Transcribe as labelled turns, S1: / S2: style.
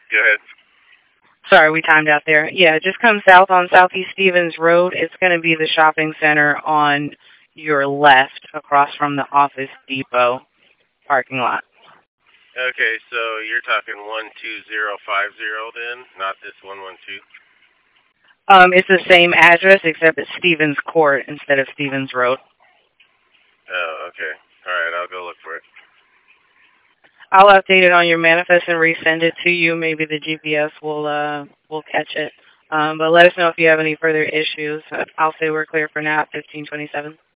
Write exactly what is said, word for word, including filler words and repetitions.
S1: Go ahead.
S2: Sorry, we timed out there. Yeah, just come south on Southeast Stevens Road. It's going to be the shopping center on your left across from the Office Depot parking lot.
S1: Okay, so you're talking one two zero five zero then, not this one one two?
S2: Um, it's the same address except it's Stevens Court instead of Stevens Road.
S1: Oh, okay. All right, I'll go look for it.
S2: I'll update it on your manifest and resend it to you. Maybe the G P S will uh will catch it. Um, but let us know if you have any further issues. I'll say we're clear for now at fifteen twenty-seven.